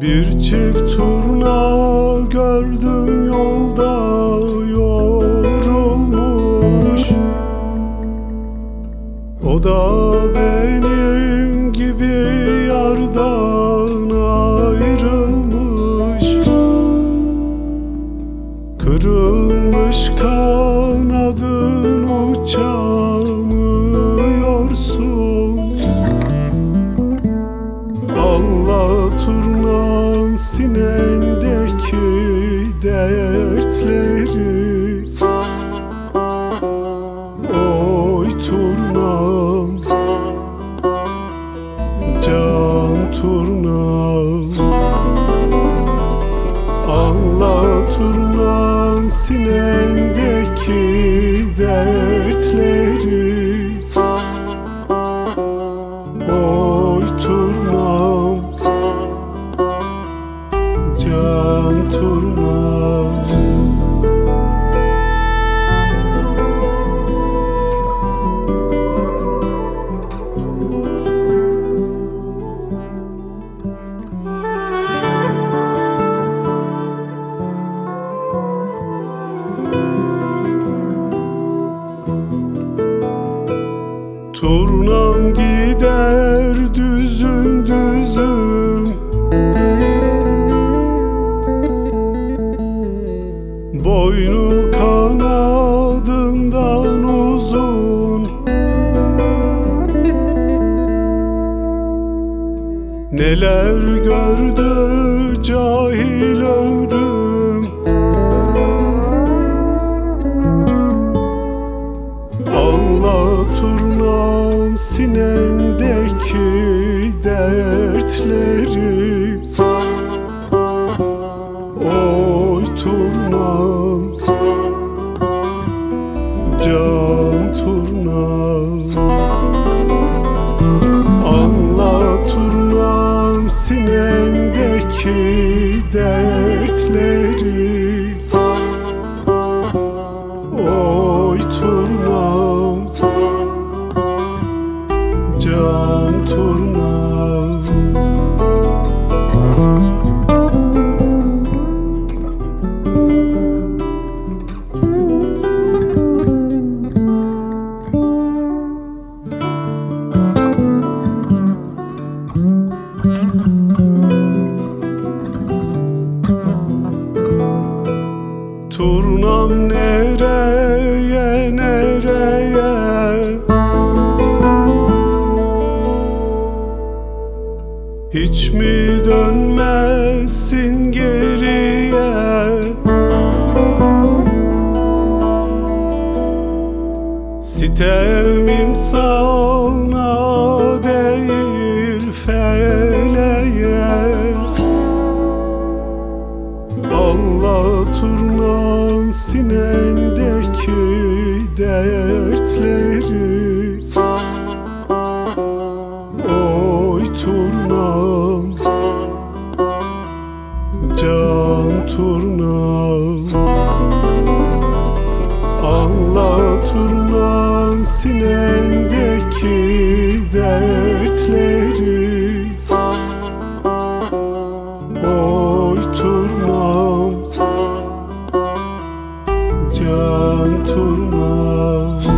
Bir çift turna gördüm yolda yorulmuş. O da benim gibi yardan ayrılmış. Kırılmış kanadın uçamıyorsun. Allah turnam sinendeki dertleri. Oy turnam, can turnam. Allah turnam sinendeki dertleri. Oy turnam, can turnam. Turnam gider düzüm düzüm, boynu kanadından uzun. Neler gördü cahil ömrüm. Allah turnam sinendeki dertleri. Oy turnam, can turnam. Allah turnam sinendeki dertleri. Oy turnam, can turnam. Turnam nereye nereye, hiç mi dönmezsin geriye? Sitemim sana değil feleğe. Allah turnam sinendeki dertleri. Oy turnam, can turnam. Allah turnam sinendeki dertleri. Oy turnam, can turnam.